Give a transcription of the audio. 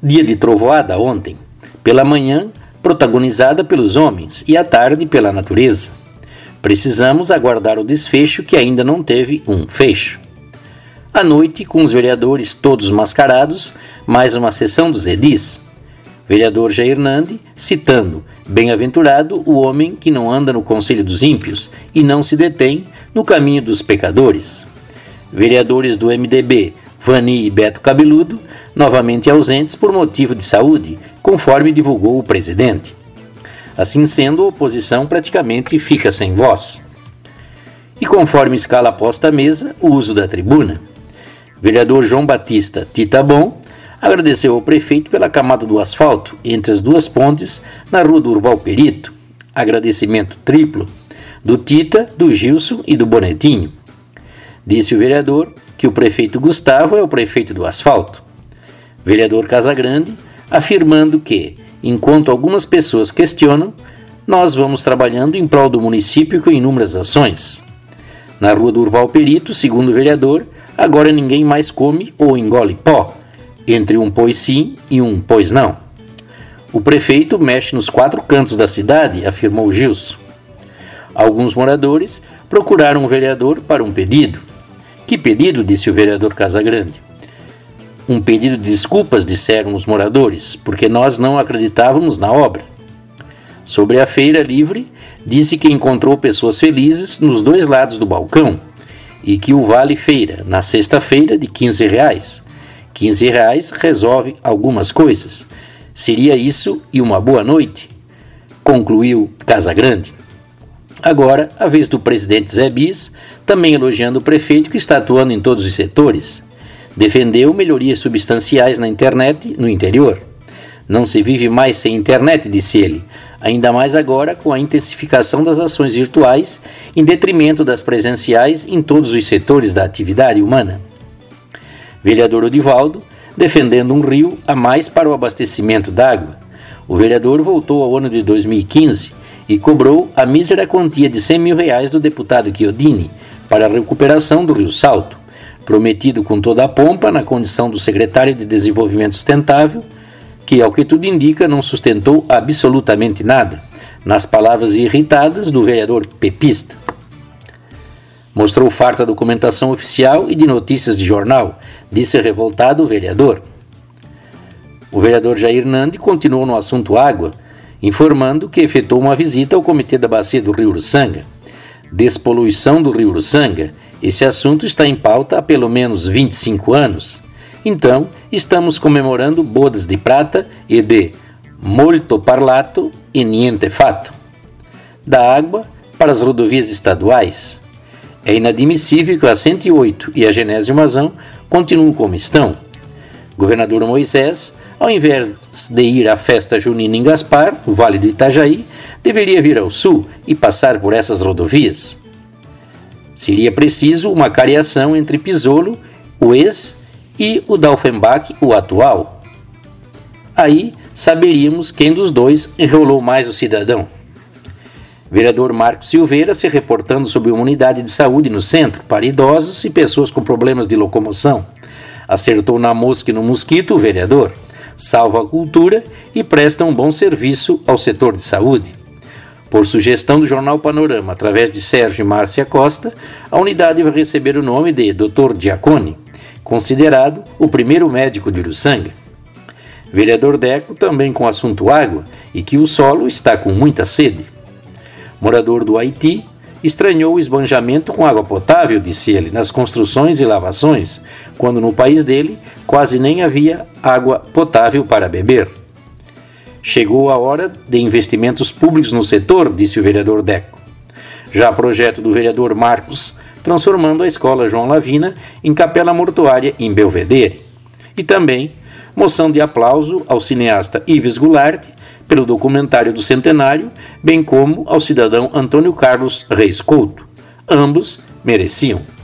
dia de trovoada ontem, pela manhã protagonizada pelos homens e à tarde pela natureza. Precisamos aguardar o desfecho que ainda não teve um fecho. À noite, com os vereadores todos mascarados, mais uma sessão dos edis. Vereador Jair Nandi, citando: bem-aventurado o homem que não anda no conselho dos ímpios e não se detém no caminho dos pecadores. Vereadores do MDB, Vani e Beto Cabeludo, novamente ausentes por motivo de saúde, conforme divulgou o presidente. Assim sendo, a oposição praticamente fica sem voz. E conforme escala posta à mesa, o uso da tribuna. Vereador João Batista Tita Bom agradeceu ao prefeito pela camada do asfalto entre as duas pontes na rua do Durval Perito. Agradecimento triplo do Tita, do Gilson e do Bonetinho. Disse o vereador que o prefeito Gustavo é o prefeito do asfalto. Vereador Casagrande, afirmando que, enquanto algumas pessoas questionam, nós vamos trabalhando em prol do município com inúmeras ações. Na rua do Durval Perito, segundo o vereador, agora ninguém mais come ou engole pó, entre um pois sim e um pois não. O prefeito mexe nos 4 cantos da cidade, afirmou Gilson. Alguns moradores procuraram o vereador para um pedido. Que pedido? Disse o vereador Casagrande. Um pedido de desculpas, disseram os moradores, porque nós não acreditávamos na obra. Sobre a feira livre, disse que encontrou pessoas felizes nos 2 lados do balcão e que o Vale Feira, na sexta-feira, de R$15. R$15 resolve algumas coisas. Seria isso e uma boa noite? Concluiu Casagrande. Agora, a vez do presidente Zé Bis, também elogiando o prefeito que está atuando em todos os setores. Defendeu melhorias substanciais na internet no interior. Não se vive mais sem internet, disse ele, ainda mais agora com a intensificação das ações virtuais em detrimento das presenciais em todos os setores da atividade humana. Vereador Odivaldo, defendendo um rio a mais para o abastecimento d'água. O vereador voltou ao ano de 2015 e cobrou a mísera quantia de R$100 mil do deputado Chiodini para a recuperação do Rio Salto, prometido com toda a pompa na condição do secretário de Desenvolvimento Sustentável, que, ao que tudo indica, não sustentou absolutamente nada, nas palavras irritadas do vereador pepista. Mostrou farta documentação oficial e de notícias de jornal, disse revoltado o vereador. O vereador Jair Nandi continuou no assunto água, informando que efetuou uma visita ao Comitê da Bacia do Rio Uruçanga. Despoluição do Rio Uruçanga, esse assunto está em pauta há pelo menos 25 anos. Então, estamos comemorando bodas de prata e de molto parlato e niente fatto. Da água para as rodovias estaduais. É inadmissível que a 108 e a Genésio Mazão continuem como estão. Governador Moisés, ao invés de ir à festa junina em Gaspar, no Vale do Itajaí, deveria vir ao sul e passar por essas rodovias. Seria preciso uma cariação entre Pisolo, o ex, e o Dalfenbach, o atual. Aí saberíamos quem dos dois enrolou mais o cidadão. Vereador Marcos Silveira se reportando sobre uma unidade de saúde no centro para idosos e pessoas com problemas de locomoção. Acertou na mosca e no mosquito o vereador. Salva a cultura e presta um bom serviço ao setor de saúde. Por sugestão do Jornal Panorama, através de Sérgio e Márcia Costa, a unidade vai receber o nome de Dr. Giacone, considerado o primeiro médico de Uruçanga. Vereador Deco, também com assunto água, e que o solo está com muita sede. Morador do Haiti, estranhou o esbanjamento com água potável, disse ele, nas construções e lavações, quando no país dele quase nem havia água potável para beber. Chegou a hora de investimentos públicos no setor, disse o vereador Deco. Já projeto do vereador Marcos, transformando a escola João Lavina em capela mortuária em Belvedere. E também moção de aplauso ao cineasta Yves Goulart pelo documentário do centenário, bem como ao cidadão Antônio Carlos Reis Couto. Ambos mereciam.